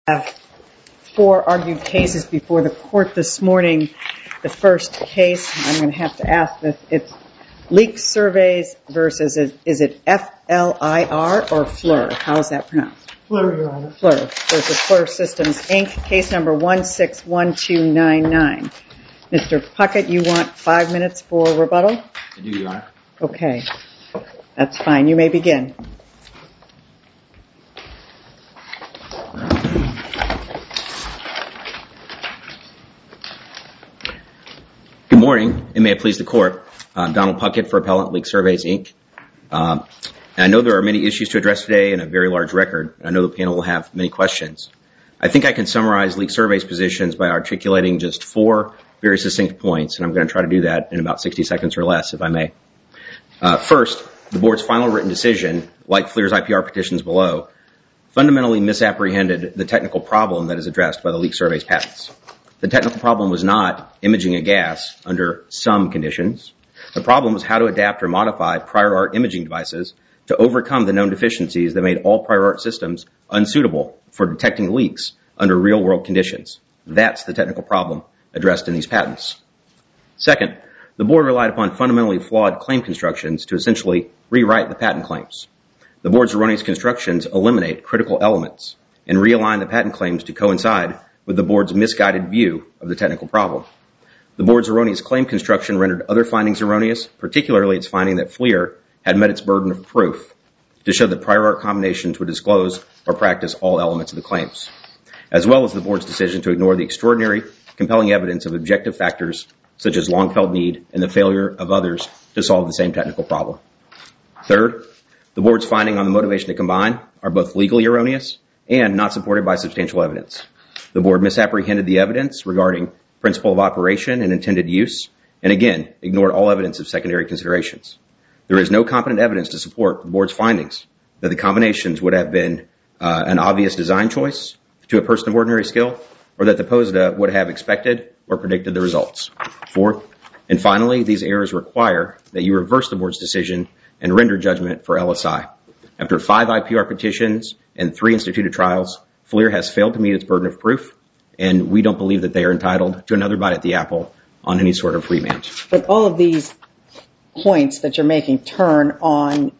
have four argued cases before the court this morning. The first case, I'm going to have to ask this, it's Leak Surveys versus, is it F-L-I-R or FLIR? How is that pronounced? FLIR, Your Honor. FLIR versus FLIR Systems, Inc., case number 161299. Mr. Puckett, you want 5 minutes for rebuttal? I do, Your Honor. Okay, that's fine. You may begin. Good morning, and may it please the court. I'm Donald Puckett for Appellant Leak Surveys, Inc. And I know there are many issues to address today and a very large record. I know the panel will have many questions. I think I can summarize Leak Surveys' positions by articulating just four very succinct points, and I'm going to try to do that in about 60 seconds or less, if I may. First, the board's final written decision, like FLIR's IPR petitions below, fundamentally misapprehended the technical problem that is addressed by the Leak Surveys patents. The technical problem was not imaging a gas under some conditions. The problem was how to adapt or modify prior art imaging devices to overcome the known deficiencies that made all prior art systems unsuitable for detecting leaks under real-world conditions. That's the technical problem addressed in these patents. Second, the board relied upon fundamentally flawed claim constructions to essentially rewrite the patent claims. The board's erroneous constructions eliminate critical elements and realign the patent claims to coincide with the board's misguided view of the technical problem. The board's erroneous claim construction rendered other findings erroneous, particularly its finding that FLIR had met its burden of proof to show that prior art combinations would disclose or practice all elements of the claims, as well as the board's decision to ignore the extraordinary, compelling evidence of objective factors such as long-felt need and the failure of others to solve the same technical problem. Third, the board's finding on the motivation to combine are both legally erroneous and not supported by substantial evidence. The board misapprehended the evidence regarding principle of operation and intended use, and again, ignored all evidence of secondary considerations. There is no competent evidence to support the board's findings that the combinations would have been an obvious design choice to a person of ordinary skill, or that the POSDA would have expected or predicted the results. Fourth, and finally, these errors require that you reverse the board's decision and render judgment for LSI. After 5 IPR petitions and 3 instituted trials, FLIR has failed to meet its burden of proof, and we don't believe that they are entitled to another bite at the apple on any sort of remand. But all of these points that you're making turn on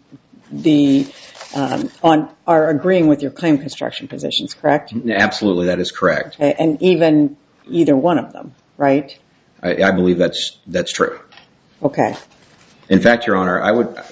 are agreeing with your claim construction positions, correct? Absolutely, that is correct. Okay, and even either one of them, right? I believe that's true. Okay. In fact, Your Honor,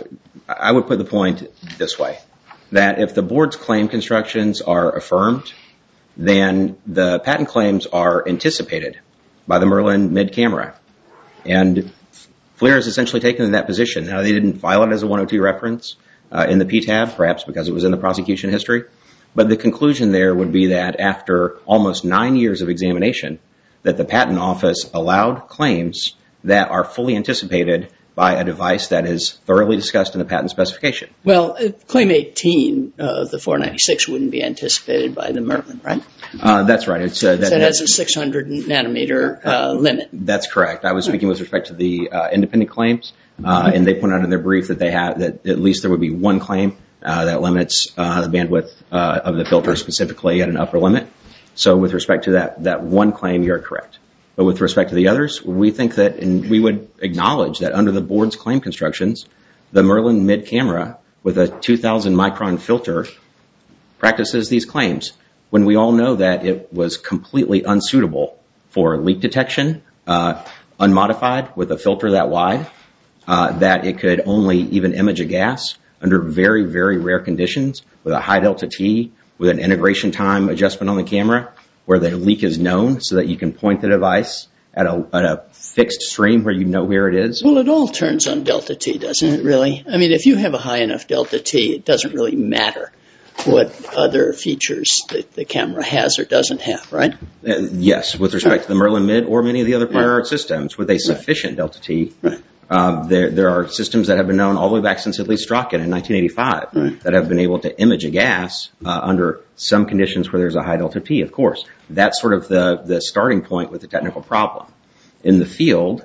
I would put the point this way, that if the board's claim constructions are affirmed, then the patent claims are anticipated by the Merlin mid-camera. And FLIR has essentially taken that position. Now, they didn't file it as a 102 reference in the PTAB, perhaps because it was in the prosecution history. But the conclusion there would be that after almost 9 years of examination, that the patent office allowed claims that are fully anticipated by a device that is thoroughly discussed in the patent specification. Well, Claim 18, the 496, wouldn't be anticipated by the Merlin, right? That's right. It has a 600 nanometer limit. That's correct. I was speaking with respect to the independent claims, and they pointed out in their brief that that at least there would be one claim that limits the bandwidth of the filter specifically at an upper limit. So with respect to that one claim, you're correct. But with respect to the others, we think that, and we would acknowledge that under the board's claim constructions, the Merlin mid-camera with a 2000 micron filter practices these claims, when we all know that it was completely unsuitable for leak detection, unmodified with a filter that wide, that it could only even image a gas under very, very rare conditions with a high delta T, with an integration time adjustment on the camera, where the leak is known so that you can point the device at a fixed stream where you know where it is. Well, it all turns on delta T, doesn't it, really? I mean, if you have a high enough delta T, it doesn't really matter what other features the camera has or doesn't have, right? Yes, with respect to the Merlin mid or many of the other prior art systems with a sufficient delta T. Right. There are systems that have been known all the way back since at least Strachan in 1985 that have been able to image a gas under some conditions where there's a high delta T, of course. That's sort of the starting point with the technical problem. In the field,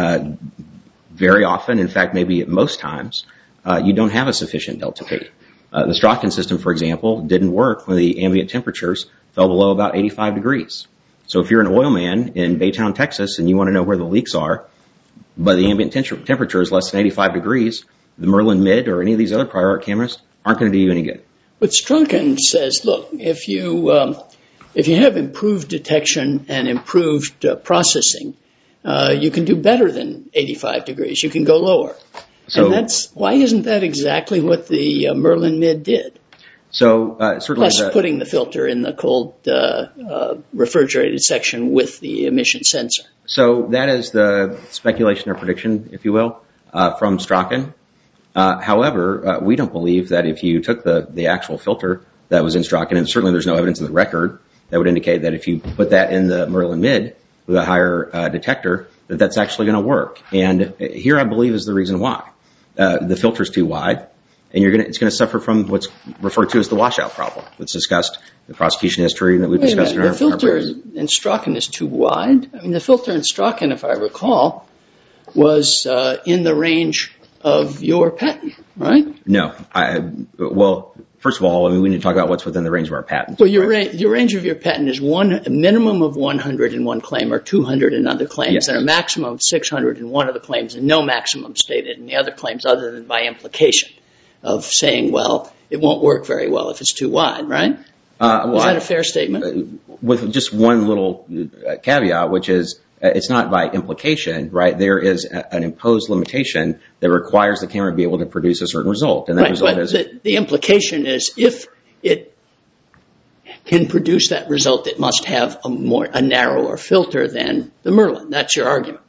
very often, in fact, maybe at most times, you don't have a sufficient delta T. The Strachan system, for example, didn't work when the ambient temperatures fell below about 85 degrees. So if you're an oil man in Baytown, Texas, and you want to know where the leaks are, but the ambient temperature is less than 85 degrees, the Merlin Mid or any of these other prior art cameras aren't going to do you any good. But Strachan says, look, if you have improved detection and improved processing, you can do better than 85 degrees. You can go lower. So and why isn't that exactly what the Merlin Mid did? So certainly, plus putting the filter in the cold refrigerated section with the emission sensor. So that is the speculation or prediction, if you will, from Strachan. However, we don't believe that if you took the actual filter that was in Strachan, and certainly there's no evidence in the record that would indicate that if you put that in the Merlin Mid with a higher detector, that that's actually going to work. And here I believe is the reason why. The filter's too wide, and it's going to suffer from what's referred to as the washout problem that's discussed in the prosecution history and that we've discussed in our briefs. The filter in Strachan is too wide. I mean, the filter in Strachan, if I recall, was in the range of your patent, right? No. Well, first of all, I mean, we need to talk about what's within the range of our patent. Well, your range of your patent is a minimum of 100 in one claim or 200 in other claims, yes, and a maximum of 600 in one of the claims, and no maximum stated in the other claims other than by implication of saying, well, it won't work very well if it's too wide, right? Is that a fair statement? With just one little caveat, which is it's not by implication, right? There is an imposed limitation that requires the camera to be able to produce a certain result. And that result is the implication is if it can produce that result, it must have a narrower filter than the Merlin. That's your argument.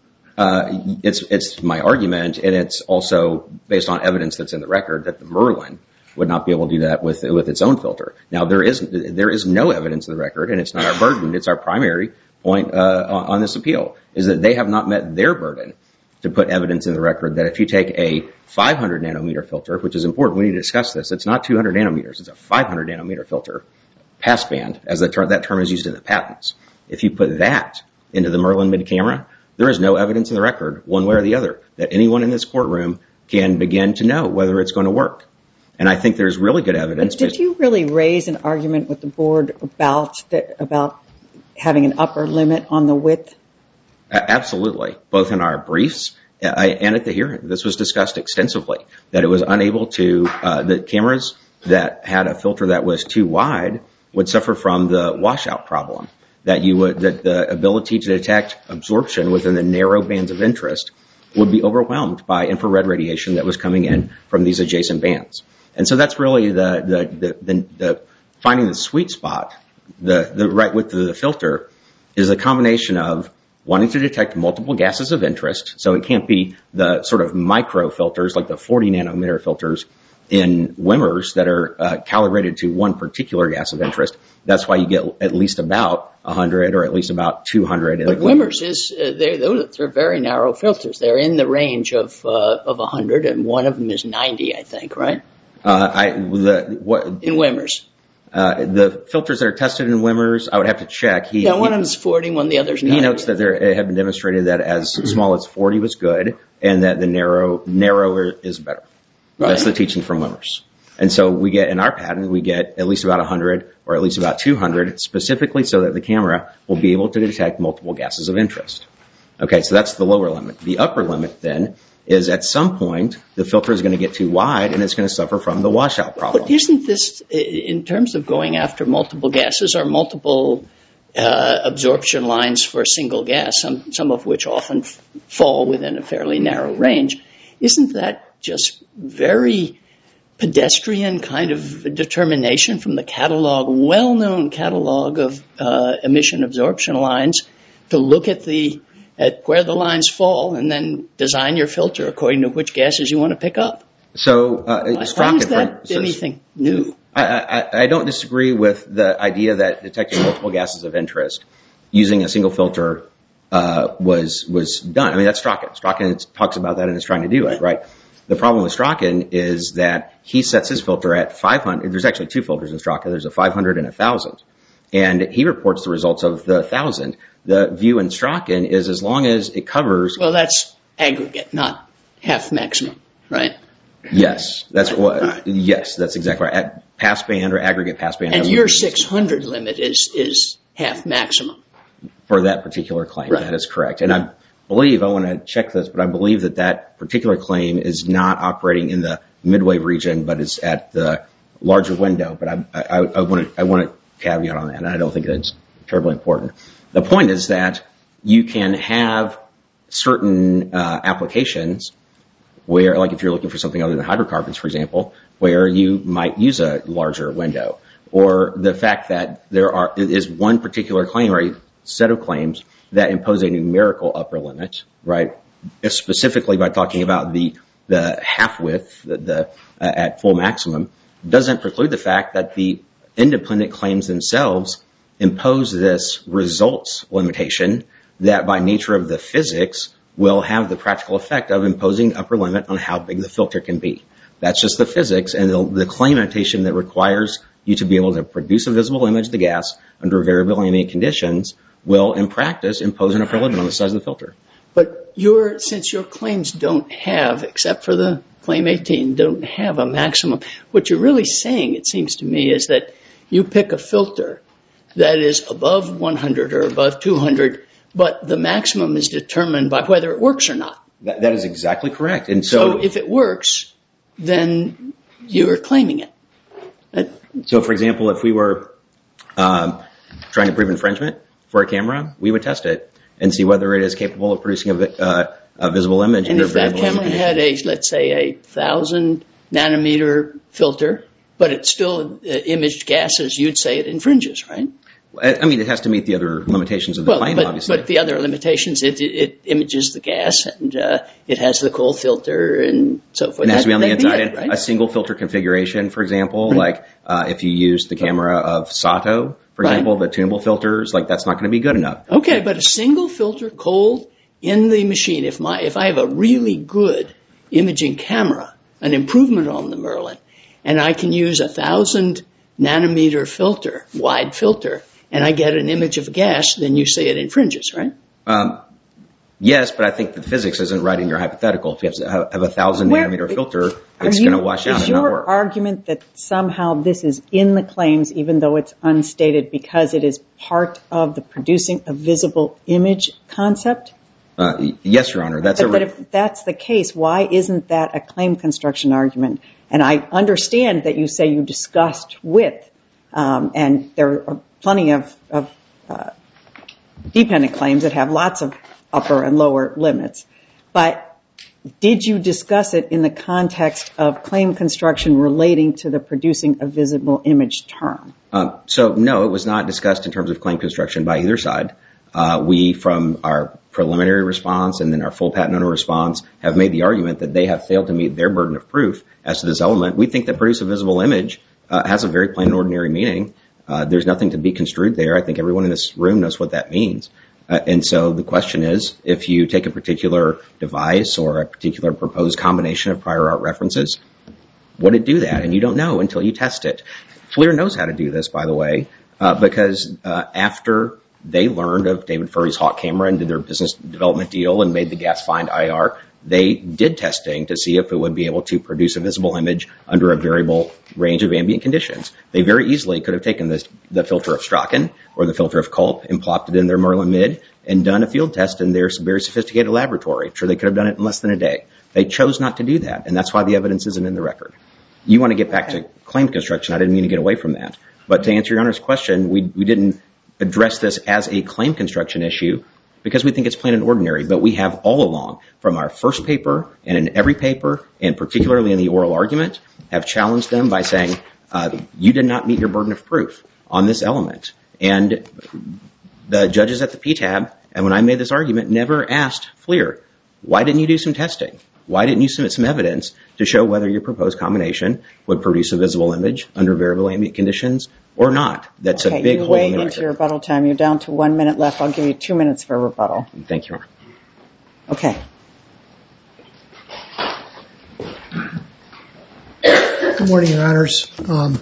It's my argument, and it's also based on evidence that's in the record that the Merlin would not be able to do that with its own filter. Now, there is no evidence in the record, and it's not our burden. It's our primary point on this appeal, is that they have not met their burden to put evidence in the record that if you take a 500 nanometer filter, which is important, we need to discuss this. It's not 200 nanometers. It's a 500 nanometer filter, passband, as that term is used in the patents. If you put that into the Merlin Mid camera, there is no evidence in the record, one way or the other, that anyone in this courtroom can begin to know whether it's going to work. And I think there's really good evidence. But did you really raise an argument with the board about having an upper limit on the width? Absolutely, both in our briefs and at the hearing. This was discussed extensively, that it was unable to, the cameras that had a filter that was too wide would suffer from the washout problem, that the ability to detect absorption within the narrow bands of interest would be overwhelmed by infrared radiation that was coming in from these adjacent bands. And so that's really the finding the sweet spot, the right width of the filter, is a combination of wanting to detect multiple gases of interest. So it can't be the sort of micro filters like the 40 nanometer filters in Wimmers that are calibrated to one particular gas of interest. That's why you get at least about 100 or at least about 200. But Wimmers they're very narrow filters. They're in the range of 100, and one of them is 90, I think, right? In Wimmers. The filters that are tested in Wimmers, I would have to check. One of them is 40, one of the others 90. He notes that it had been demonstrated that as small as 40 was good, and that the narrower is better. Right. That's the teaching from Wimmers. And so we get, in our patent, we get at least about 100 or at least about 200, specifically so that the camera will be able to detect multiple gases of interest. Okay, so that's the lower limit. The upper limit, then, is at some point the filter is going to get too wide and it's going to suffer from the washout problem. But isn't this, in terms of going after multiple gases or multiple absorption lines for a single gas, some of which often fall within a fairly narrow range, isn't that just very pedestrian kind of determination from the catalog, well-known catalog of emission absorption lines, to look at where the lines fall and then design your filter according to which gases you want to pick up? So, why is that anything new? I don't disagree with the idea that detecting multiple gases of interest using a single filter was done. I mean, that's Strachan. Strachan talks about that and is trying to do it, right? The problem with Strachan is that he sets his filter at 500. There's actually two filters in Strachan. There's a 500 and a 1,000. And he reports the results of the 1,000. The view in Strachan is as long as it covers... Well, that's aggregate, not half maximum, right? Yes, that's exactly right. passband or aggregate passband. And your 600 limit is half maximum. For that particular claim, right. That is correct. And I want to check this, but I believe that particular claim is not operating in the midwave region, but it's at the larger window. But I want to caveat on that, and I don't think that's terribly important. The point is that you can have certain applications where, like if you're looking for something other than hydrocarbons, for example, where you might use a larger window, or the fact that there is one particular claim or a set of claims that impose a numerical upper limit, right? Specifically by talking about the half width, at full maximum, doesn't preclude the fact that the independent claims themselves impose this results limitation that by nature of the physics will have the practical effect of imposing upper limit on how big the filter can be. That's just the physics, and the claim notation that requires you to be able to produce a visible image of the gas under variable ambient conditions will, in practice, impose an upper limit on the size of the filter. But since your claims don't have, except for the claim 18, don't have a maximum, what you're really saying, it seems to me, is that you pick a filter that is above 100 or above 200, but the maximum is determined by whether it works or not. That is exactly correct. And so if it works, then you're claiming it. So, for example, if we were trying to prove infringement for a camera, we would test it and see whether it is capable of producing a visible image. And if that camera had let's say, 1,000 nanometer filter, but it still imaged gases, you'd say it infringes, right? I mean, it has to meet the other limitations of the claim, obviously. But the other limitations, it images the gas, and it has the cold filter, and so forth. And it has to be on the inside. Right? A single filter configuration, for example, like if you use the camera of Sato, for example, the tunable filters, like that's not going to be good enough. Okay, but a single filter cold in the machine, if I have a really good imaging camera, an improvement on the Merlin, and I can use 1,000 nanometer filter, wide filter, and I get an image of gas, then you say it infringes, right? Yes, but I think the physics isn't right in your hypothetical. If you have a 1,000 nanometer filter, it's going to wash out and not work. Is your argument that somehow this is in the claims, even though it's unstated, because it is part of the producing a visible image concept? Yes, Your Honor. But if that's the case, why isn't that a claim construction argument? And I understand that you say you discussed width, and there are plenty of dependent claims that have lots of upper and lower limits. But did you discuss it in the context of claim construction relating to the producing a visible image term? So, no, it was not discussed in terms of claim construction by either side. We, from our preliminary response and then our full patent owner response, have made the argument that they have failed to meet their burden of proof as to this element. We think that produce a visible image has a very plain and ordinary meaning. There's nothing to be construed there. I think everyone in this room knows what that means. And so the question is, if you take a particular device or a particular proposed combination of prior art references, would it do that? And you don't know until you test it. FLIR knows how to do this, by the way, because after they learned of David Furry's Hawk camera and did their business development deal and made the gas find IR, they did testing to see if it would be able to produce a visible image under a variable range of ambient conditions. They very easily could have taken the filter of Strachan or the filter of Culp and plopped it in their Merlin Mid and done a field test in their very sophisticated laboratory. I'm sure they could have done it in less than a day. They chose not to do that, and that's why the evidence isn't in the record. You want to get back to claim construction. I didn't mean to get away from that. But to answer Your Honor's question, we didn't address this as a claim construction issue because we think it's plain and ordinary. But we have all along, from our first paper and in every paper, and particularly in the oral argument, have challenged them by saying, you did not meet your burden of proof on this element. And the judges at the PTAB, and when I made this argument, never asked FLIR, why didn't you do some testing? Why didn't you submit some evidence to show whether your proposed combination would produce a visible image under variable ambient conditions or not? That's a big hole in the record. You're way into your rebuttal time. You're down to 1 minute left. I'll give you 2 minutes for rebuttal. Thank you, Your Honor. Okay. Good morning, Your Honors.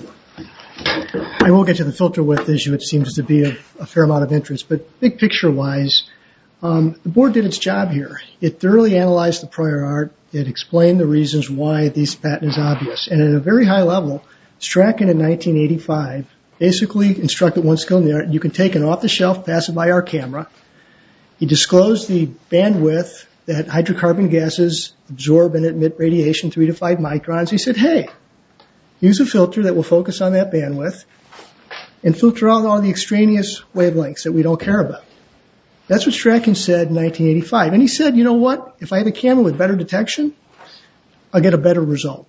I won't get to the filter width issue. It seems to be of a fair amount of interest. But big picture-wise, the board did its job here. It thoroughly analyzed the prior art. It explained the reasons why this patent is obvious. And at a very high level, Strachan in 1985 basically instructed one skill in the art, you can take an off-the-shelf passive IR camera. He disclosed the bandwidth that hydrocarbon gases absorb and emit radiation 3 to 5 microns. He said, hey, use a filter that will focus on that bandwidth and filter out all the extraneous wavelengths that we don't care about. That's what Strachan said in 1985. And he said, you know what? If I have a camera with better detection, I'll get a better result.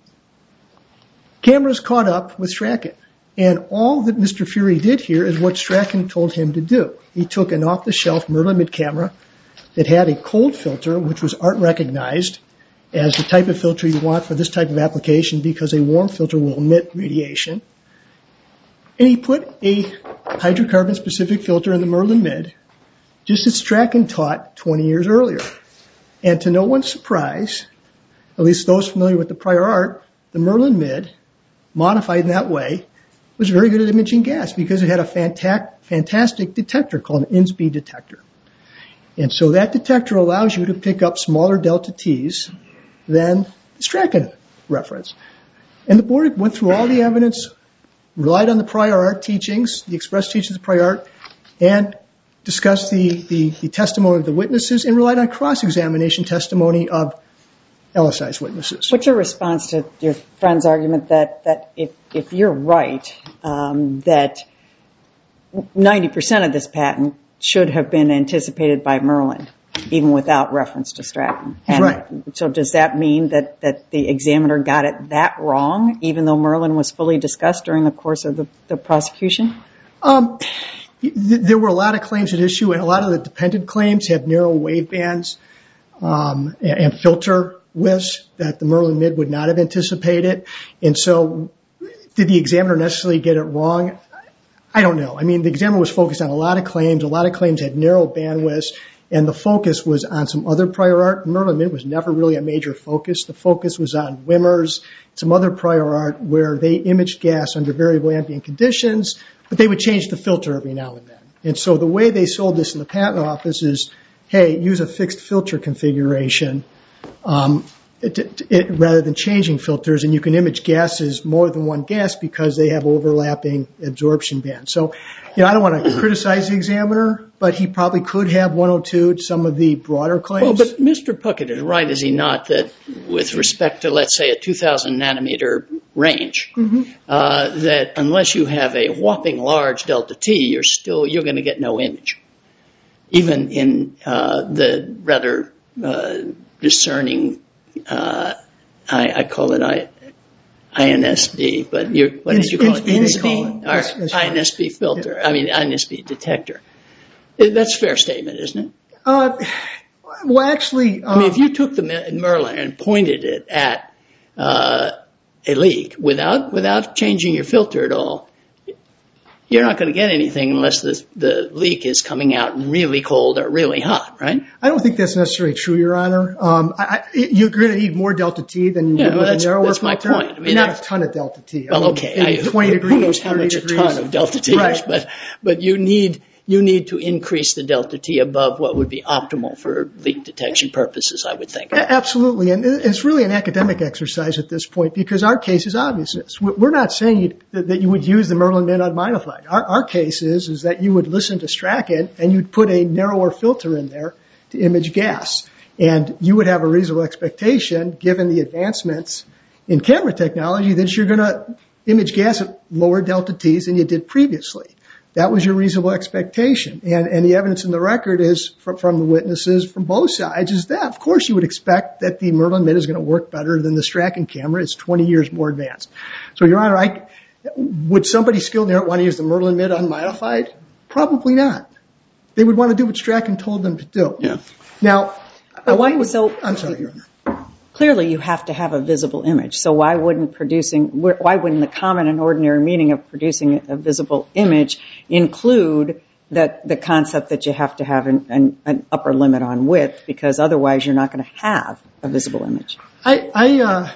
Cameras caught up with Strachan. And all that Mr. Fury did here is what Strachan told him to do. He took an off-the-shelf Merlin mid camera that had a cold filter, which was art recognized as the type of filter you want for this type of application because a warm filter will emit radiation. And he put a hydrocarbon-specific filter in the Merlin mid, just as Strachan taught 20 years earlier. And to no one's surprise, at least those familiar with the prior art, the Merlin mid, modified in that way, was very good at imaging gas because it had a fantastic detector called an INSBE detector. And so that detector allows you to pick up smaller delta T's than the Strachan reference. And the board went through all the evidence, relied on the prior art teachings, the express teachings of prior art, and discussed the testimony of the witnesses and relied on cross-examination testimony of LSI's witnesses. What's your response to your friend's argument that if you're right, that 90% of this patent should have been anticipated by Merlin, even without reference to Strachan? And right. So does that mean that the examiner got it that wrong, even though Merlin was fully discussed during the course of the prosecution? There were a lot of claims at issue, and a lot of the dependent claims have narrow wave bands and filter widths that the Merlin mid would not have anticipated. And so did the examiner necessarily get it wrong? I don't know. I mean, the examiner was focused on a lot of claims. A lot of claims had narrow bandwidths, and the focus was on some other prior art. Merlin mid was never really a major focus. The focus was on Wimmers, some other prior art where they imaged gas under variable ambient conditions, but they would change the filter every now and then. And so the way they sold this in the patent office is, hey, use a fixed filter configuration rather than changing filters, and you can image gases more than one gas because they have overlapping absorption bands. So, I don't want to criticize the examiner, but he probably could have 102'd some of the broader claims. Well, but Mr. Puckett is right, is he not, that with respect to, let's say, a 2,000 nanometer range, that unless you have a whopping large delta T, you're going to get no image, even in the rather discerning, I call it INSB, but what did you call it? INSB? INSB filter. I mean, INSB detector. That's a fair statement, isn't it? Well, actually... I mean, if you took the Merlin and pointed it at a leak without changing your filter at all, you're not going to get anything unless the leak is coming out really cold or really hot, right? I don't think that's necessarily true, Your Honor. You're going to need more delta T than you would with a narrower filter. That's my point. I mean, not a ton of delta T. Well, okay. 20 degrees, who knows how 30 much degrees. A ton of delta T is, but you need to increase the delta T above what would be optimal for leak detection purposes, I would think. Absolutely, and it's really an academic exercise at this point because our case is obvious. We're not saying that you would use the Merlin mid unmodified. Our case is that you would listen to Strachan and you'd put a narrower filter in there to image gas, and you would have a reasonable expectation, given the advancements in camera technology, that you're going to image gas at lower delta Ts than you did previously. That was your reasonable expectation. And the evidence in the record is from the witnesses from both sides is that, of course, you would expect that the Merlin mid is going to work better than the Strachan camera. It's 20 years more advanced. So, Your Honor, would somebody skilled in the art want to use the Merlin mid unmodified? Probably not. They would want to do what Strachan told them to do. Yeah. Now, I'm sorry, Your Honor. Clearly, you have to have a visible image. So why wouldn't the common and ordinary meaning of producing a visible image include the concept that you have to have an upper limit on width, because otherwise you're not going to have a visible image? I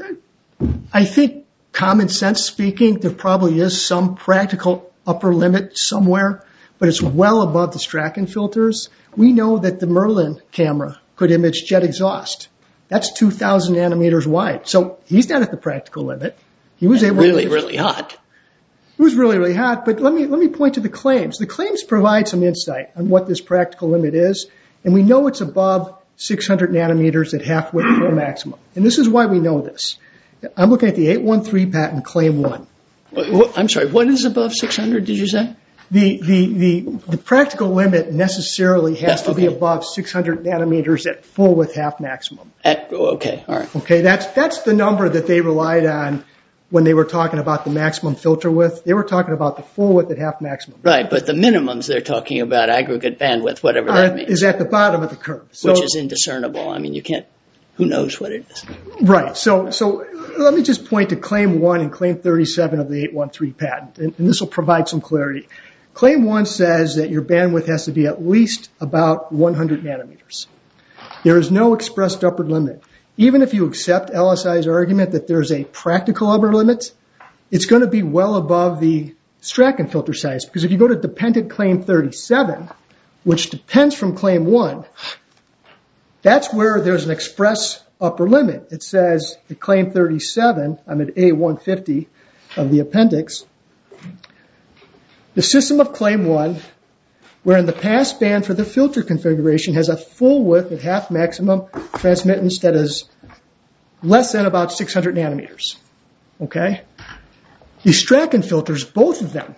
think, common sense speaking, there probably is some practical upper limit somewhere, but it's well above the Strachan filters. We know that the Merlin camera could image jet exhaust. That's 2,000 nanometers wide. So he's not at the practical limit. He was able really, really hot. It was really, really hot, but let me point to the claims. The claims provide some insight on what this practical limit is, and we know it's above 600 nanometers at half width full maximum. And this is why we know this. I'm looking at the 813 patent, Claim 1. I'm sorry, what is above 600, did you say? The practical limit necessarily has to be above 600 nanometers at full width half maximum. Okay, all right. Okay, that's the number that they relied on when they were talking about the maximum filter width. They were talking about the full width at half maximum. Right, but the minimums they're talking about, aggregate bandwidth, whatever that means. Is at the bottom of the curve. Which is indiscernible. I mean, you can't, who knows what it is. Right, so let me just point to Claim 1 and Claim 37 of the 813 patent, and this will provide some clarity. Claim 1 says that your bandwidth has to be at least about 100 nanometers. There is no expressed upper limit. Even if you accept LSI's argument that there's a practical upper limit, it's going to be well above the Strachan filter size. Because if you go to dependent Claim 37, which depends from Claim 1, that's where there's an express upper limit. It says at Claim 37, I'm at A150 of the appendix, the system of Claim 1, wherein the pass band for the filter configuration has a full width at half maximum transmittance that is less than about 600 nanometers. Okay? The Strachan filters, both of them,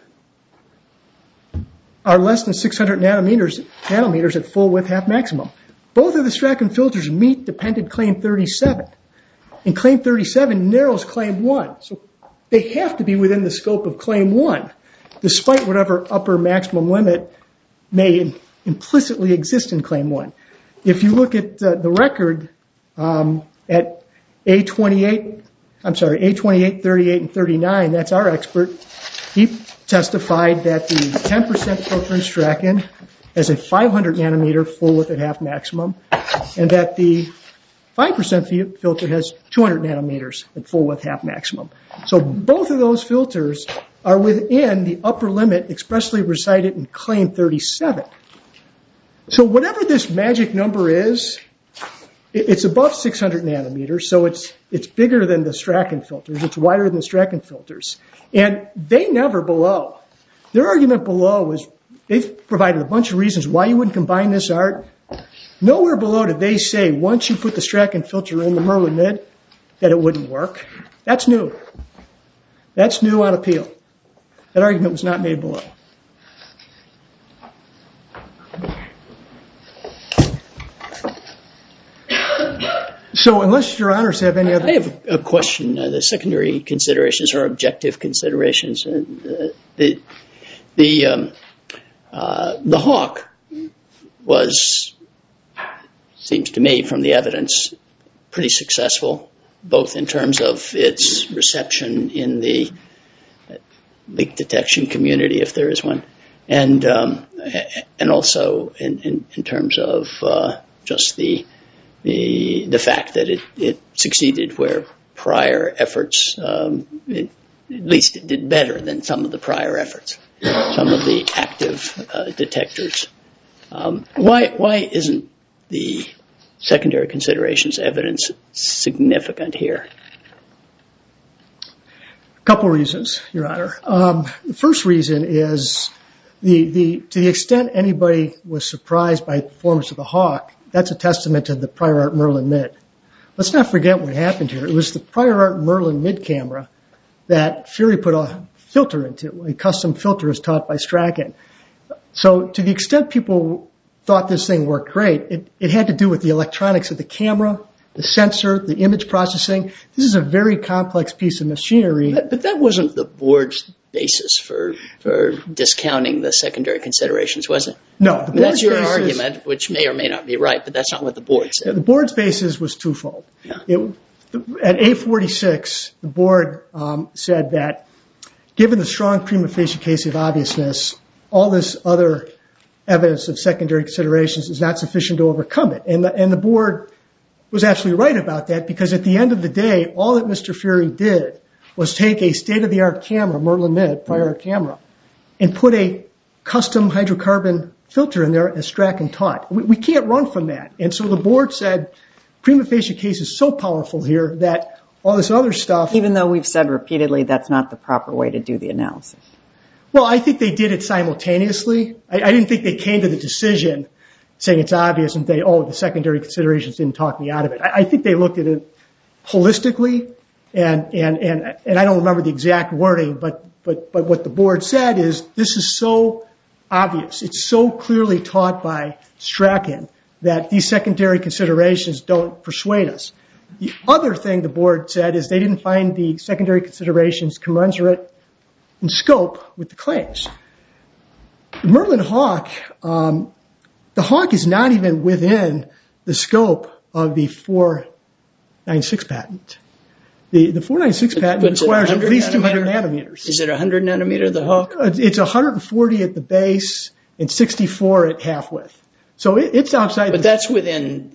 are less than 600 nanometers at full width half maximum. Both of the Strachan filters meet dependent Claim 37. And Claim 37 narrows Claim 1. So they have to be within the scope of Claim 1, despite whatever upper maximum limit may implicitly exist in Claim 1. If you look at the record at A28, 38, and 39, that's our expert. He testified that the 10% filter in Strachan has a 500 nanometer full width at half maximum, and that the 5% filter has 200 nanometers at full width half maximum. So both of those filters are within the upper limit expressly recited in Claim 37. So whatever this magic number is, it's above 600 nanometers, so it's bigger than the Strachan filters. It's wider than the Strachan filters. And they never below. Their argument below is they've provided a bunch of reasons why you wouldn't combine this art. Nowhere below did they say once you put the Strachan filter in the Merlin mid that it wouldn't work. That's new. That's new on appeal. That argument was not made below. So unless your honors have any other... I have a question. The secondary considerations are objective considerations. The Hawk was, seems to me from the evidence, pretty successful, both in terms of its reception in the leak detection community, if there is one, and also in terms of just the fact that it succeeded where prior efforts, at least it did better than some of the prior efforts, some of the active detectors. Why isn't the secondary considerations evidence significant here? A couple reasons, Your Honor. The first reason is to the extent anybody was surprised by the performance of the Hawk, that's a testament to the prior art Merlin mid. Let's not forget what happened here. It was the prior art Merlin mid camera that Fury put a filter into, a custom filter as taught by Strachan. So to the extent people thought this thing worked great, it had to do with the electronics of the camera, the sensor, the image processing. This is a very complex piece of machinery. But that wasn't the board's basis for discounting the secondary considerations, was it? No. That's your argument, which may or may not be right, but that's not what the board said. The board's basis was twofold. Yeah. At A46, the board said that given the strong prima facie case of obviousness, all this other evidence of secondary considerations is not sufficient to overcome it. And the board was absolutely right about that, because at the end of the day, all that Mr. Fury did was take a state-of-the-art camera, Merlin mid, prior art camera, and put a custom hydrocarbon filter in there as Strachan taught. We can't run from that. And so the board said, prima facie case is so powerful here that all this other stuff. Even though we've said repeatedly that's not the proper way to do the analysis. Well, I think they did it simultaneously. I didn't think they came to the decision saying it's obvious and the secondary considerations didn't talk me out of it. I think they looked at it holistically, and I don't remember the exact wording, but what the board said is this is so obvious. It's so clearly taught by Strachan that these secondary considerations don't persuade us. The other thing the board said is they didn't find the secondary considerations commensurate in scope with the claims. The Merlin Hawk, the Hawk is not even within the scope of the 496 patent. The 496 patent requires at least 200 nanometers. Is it 100 nanometer, the Hawk? It's 140 at the base and 64 at half width. So it's outside. But that's within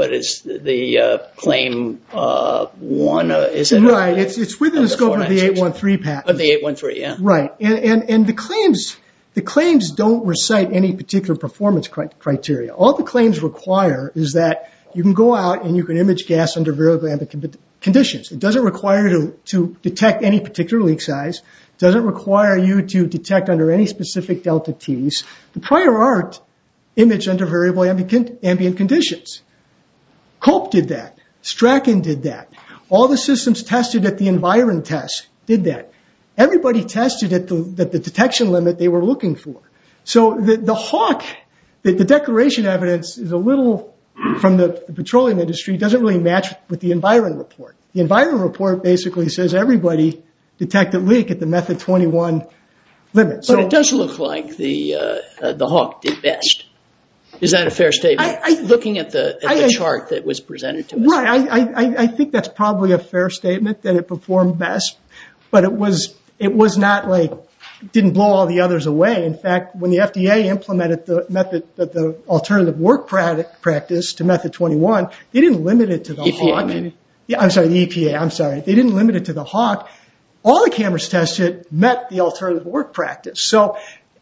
the claim 1, is it? Right. It's within the scope of the 813 patent. Of the 813, yeah. Right. And the claims don't recite any particular performance criteria. All the claims require is that you can go out and you can image gas under variable ambient conditions. It doesn't require you to detect any particular leak size. It doesn't require you to detect under any specific delta T's. The prior art image under variable ambient conditions. Culp did that. Strachan did that. All the systems tested at the Environ test did that. Everybody tested at the detection limit they were looking for. So the Hawk, the declaration evidence is a little from the petroleum industry, doesn't really match with the Environ report. The Environ report basically says everybody detected leak at the method 21 limit. But it does look like the Hawk did best. Is that a fair statement? Looking at the chart that was presented to us. Right. I think that's probably a fair statement that it performed best, but it was not like didn't blow all the others away. In fact, when the FDA implemented the alternative work practice to method 21, they didn't limit it to the Hawk. Maybe? Yeah, I'm sorry, the EPA. I'm sorry. They didn't limit it to the Hawk. All the cameras tested met the alternative work practice. So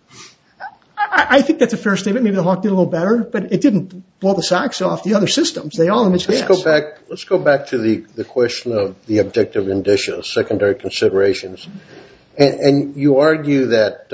I think that's a fair statement. Maybe the Hawk did a little better, but it didn't blow the socks off the other systems. They all imaged gas. Let's go back to the question of the objective indicia, secondary considerations. And you argue that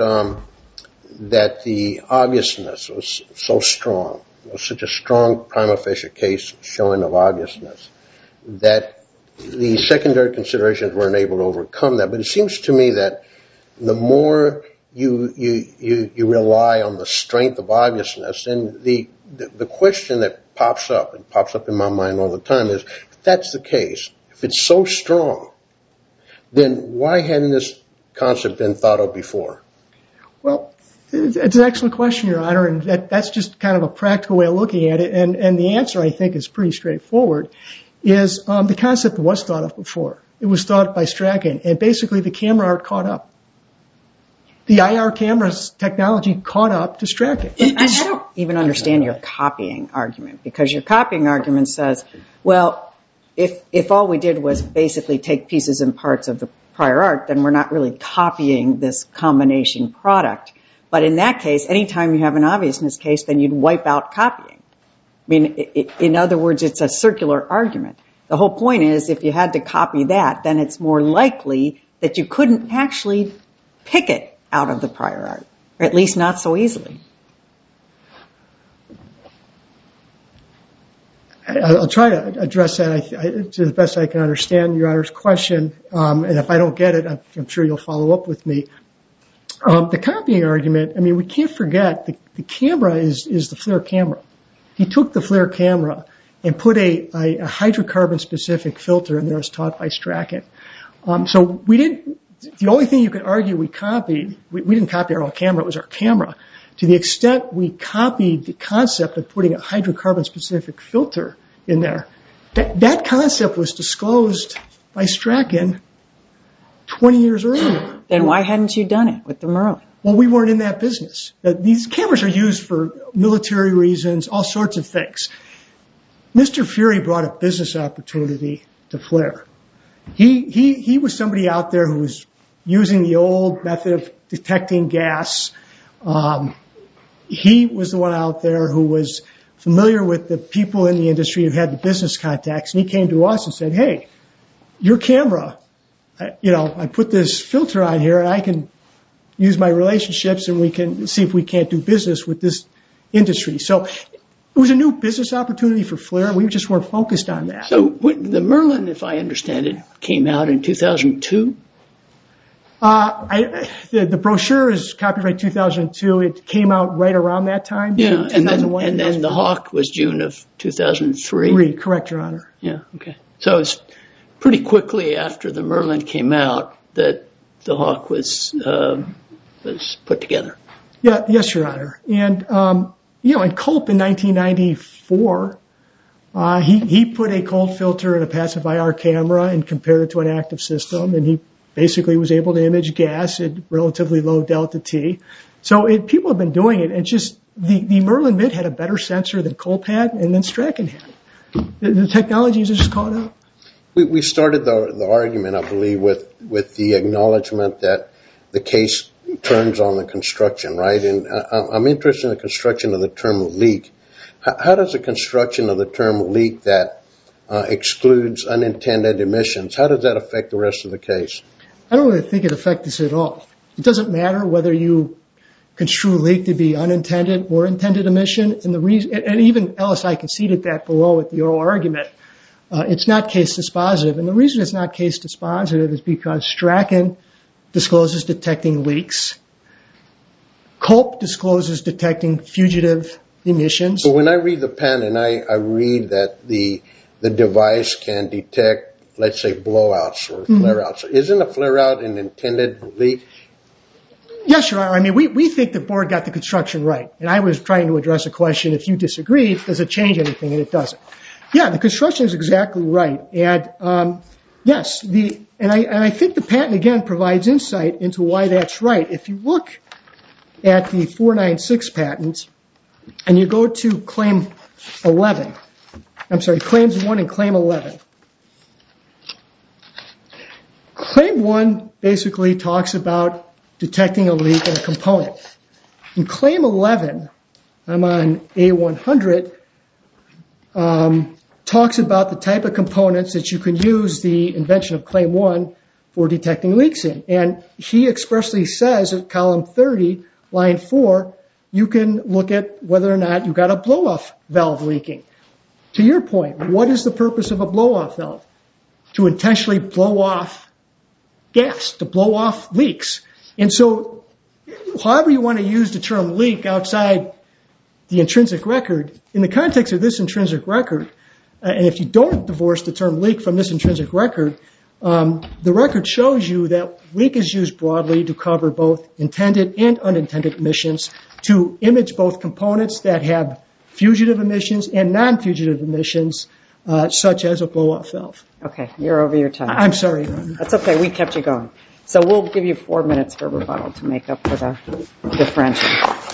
the obviousness was so strong, it was such a strong prima facie case showing of obviousness, that the secondary considerations weren't able to overcome that. But it seems to me that the more you rely on the strength of obviousness, and the question that pops up in my mind all the time is, if that's the case, if it's so strong, then why hadn't this concept been thought of before? Well, it's an excellent question, Your Honor, and that's just kind of a practical way of looking at it. And the answer, I think, is pretty straightforward, is the concept was thought of before. It was thought by Strachan, and basically the camera art caught up. The IR cameras technology caught up to Strachan. I don't even understand your copying argument, because your copying argument says, well, if all we did was basically take pieces and parts of the prior art, then we're not really copying this combination product. But in that case, anytime you have an obviousness case, then you'd wipe out copying. I mean, in other words, it's a circular argument. The whole point is, if you had to copy that, then it's more likely that you couldn't actually pick it out of the prior art, or at least not so easily. I'll try to address that to the best I can understand Your Honor's question, and if I don't get it, I'm sure you'll follow up with me. The copying argument, I mean, we can't forget the camera is the FLIR camera. He took the FLIR camera and put a hydrocarbon-specific filter in there as taught by Strachan. So we didn't. The only thing you could argue we copied, we didn't copy our own camera, it was our camera. To the extent we copied the concept of putting a hydrocarbon-specific filter in there, that concept was disclosed by Strachan 20 years earlier. Then why hadn't you done it with the Merlin? Well, we weren't in that business. These cameras are used for military reasons, all sorts of things. Mr. Fury brought a business opportunity to FLIR. He was somebody out there who was using the old method of detecting gas. He was the one out there who was familiar with the people in the industry who had the business contacts, and he came to us and said, hey, your camera, I put this filter on here and I can use my relationships and we can see if we can't do business with this industry. So it was a new business opportunity for FLIR. We just weren't focused on that. So the Merlin, if I understand it, came out in 2002? The brochure is copyright 2002. It came out right around that time. Yeah, and then the Hawk was June of 2003? Correct, Your Honor. Yeah, okay. So it's pretty quickly after the Merlin came out that the Hawk was put together. Yeah, yes, Your Honor. And, in Culp in 1994, he put a cold filter in a passive IR camera and compared it to an active system, and he basically was able to image gas at relatively low delta T. So people have been doing it, and just the Merlin Mid had a better sensor than Culp had and then Strachan had. The technology is just caught up. We started the argument, I believe, with the acknowledgement that the case turns on the construction, right? And I'm interested in the construction of the term leak. How does the construction of the term leak that excludes unintended emissions, how does that affect the rest of the case? I don't really think it affects this at all. It doesn't matter whether you construe leak to be unintended or intended emission, and the reason, and even LSI conceded that below at the oral argument. It's not case dispositive, and the reason it's not case dispositive is because Strachan discloses detecting leaks. Culp discloses detecting fugitive emissions. So when I read the patent, I read that the device can detect, let's say, blowouts or flare-outs. Isn't a flare-out an intended leak? Yes, Your Honor. I mean, we think the board got the construction right, and I was trying to address a question. If you disagree, does it change anything? And it doesn't. Yeah, the construction is exactly right, and yes, I think the patent again provides insight into why that's right. If you look at the 496 patent and you go to claim 11, claims 1 and claim 11. Claim 1 basically talks about detecting a leak in a component. In claim 11, I'm on A100, talks about the type of components that you can use the invention of claim 1 for detecting leaks in. And he expressly says at column 30, line 4, you can look at whether or not you've got a blow-off valve leaking. To your point, what is the purpose of a blow-off valve? To intentionally blow off gas, to blow off leaks. And so however you want to use the term leak outside the intrinsic record, in the context of this intrinsic record, and if you don't divorce the term leak from this intrinsic record, the record shows you that leak is used broadly to cover both intended and unintended emissions, to image both components that have fugitive emissions and non-fugitive emissions, such as a blow-off valve. Okay, you're over your time. I'm sorry, Your Honor. That's okay, we kept you going. So we'll give you 4 minutes for rebuttal to make up for the differential.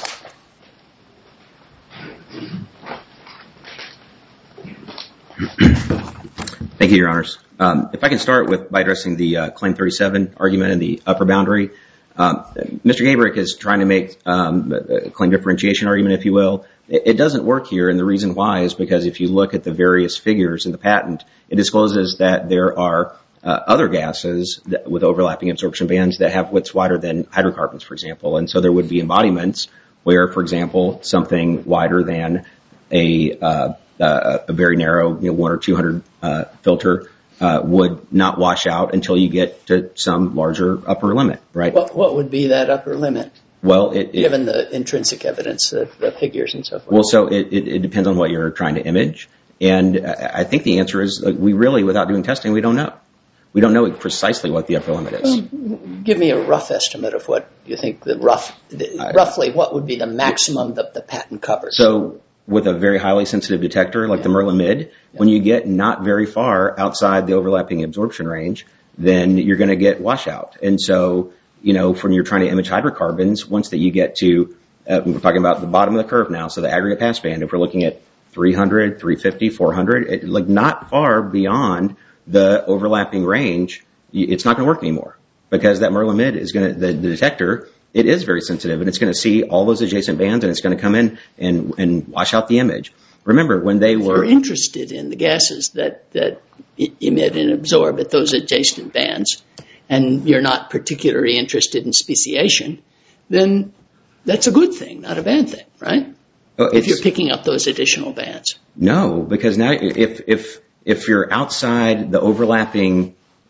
Thank you, Your Honors. If I can start by addressing the Claim 37 argument and the upper boundary. Mr. Gabrick is trying to make a claim differentiation argument, if you will. It doesn't work here, and the reason why is because if you look at the various figures in the patent, it discloses that there are other gases with overlapping absorption bands that have widths wider than hydrocarbons, for example. And so there would be embodiments where, for example, something wider than a very narrow 1 or 200 filter would not wash out until you get to some larger upper limit, right? What would be that upper limit? Well, given the intrinsic evidence, the figures and so forth. Well, so it depends on what you're trying to image. And I think the answer is we really, without doing testing, we don't know. We don't know precisely what the upper limit is. Give me a rough estimate of what you think roughly what would be the maximum that the patent covers. So with a very highly sensitive detector like the Merlin Mid, when you get not very far outside the overlapping absorption range, then you're going to get washout. And so, when you're trying to image hydrocarbons, once that you get to, we're talking about the bottom of the curve now, so the aggregate passband, if we're looking at 300, 350, 400, not far beyond the overlapping range, it's not going to work anymore because that Merlin Mid is going to, the detector, it is very sensitive and it's going to see all those adjacent bands and it's going to come in and wash out the image. Remember, when they were... If you're interested in the gases that emit and absorb at those adjacent bands, and you're not particularly interested in speciation, then that's a good thing, not a bad thing, right? If you're picking up those additional bands. No, because now if you're outside the overlapping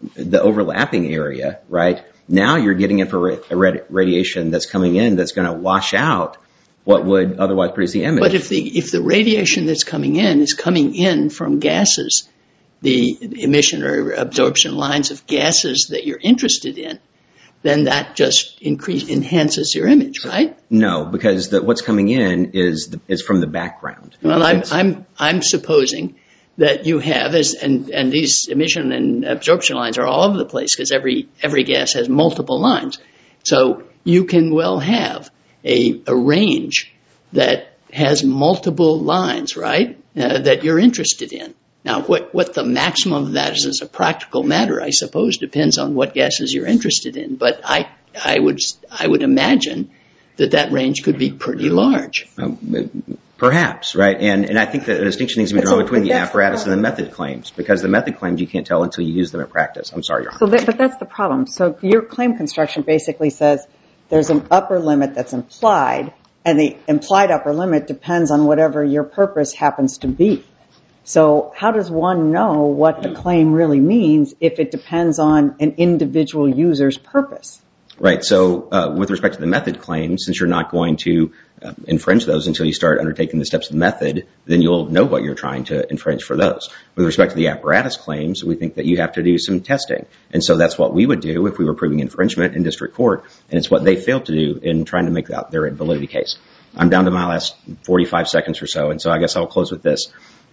area, right, now you're getting infrared radiation that's coming in that's going to wash out what would otherwise produce the image. But if the radiation that's coming in is coming in from gases, the emission or absorption lines of gases that you're interested in, then that just enhances your image, right? No, because what's coming in is from the background. Well, I'm supposing that you have, and these emission and absorption lines are all over the place because every gas has multiple lines. So you can well have a range that has multiple lines, right, that you're interested in. Now, what the maximum of that is as a practical matter, I suppose, depends on what gases you're interested in. But I would imagine that range could be pretty large. Perhaps, right? And I think that a distinction needs to be drawn between the apparatus and the method claims, because the method claims you can't tell until you use them at practice. I'm sorry, Your Honor. But that's the problem. So your claim construction basically says there's an upper limit that's implied, and the implied upper limit depends on whatever your purpose happens to be. So how does one know what the claim really means if it depends on an individual user's purpose? Right. So with respect to the method claims, since you're not going to infringe those until you start undertaking the steps of the method, then you'll know what you're trying to infringe for those. With respect to the apparatus claims, we think that you have to do some testing. And so that's what we would do if we were proving infringement in district court, and it's what they failed to do in trying to make out their validity case. I'm down to my last 45 seconds or so, and so I guess I'll close with this.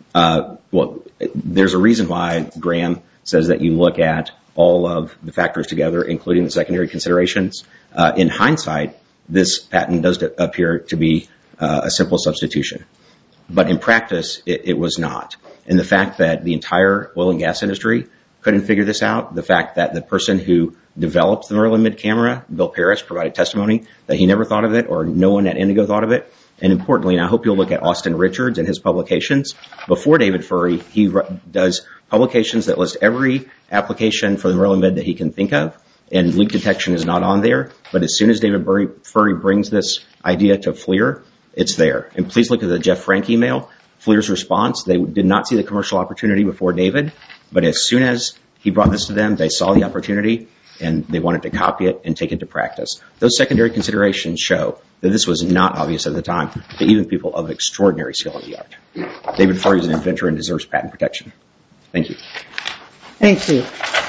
Well, there's a reason why Graham says that you look at all of the factors together, including the secondary considerations. In hindsight, this patent does appear to be a simple substitution. But in practice, it was not. And the fact that the entire oil and gas industry couldn't figure this out, the fact that the person who developed the Merlin Mid camera, Bill Parrish, provided testimony that he never thought of it or no one at Indigo thought of it. And importantly, and I hope you'll look at Austin Richards and his publications. Before David Furry, he does publications that list every application for the Merlin Mid that he can think of, and leak detection is not on there. But as soon as David Furry brings this idea to FLIR, it's there. And please look at the Jeff Frank email. FLIR's response, they did not see the commercial opportunity before David, but as soon as he brought this to them, they saw the opportunity and they wanted to copy it and take it to practice. Those secondary considerations show that this was not obvious at the time to even people of extraordinary skill in the art. David Furry is an inventor and deserves patent protection. Thank you. Thank you.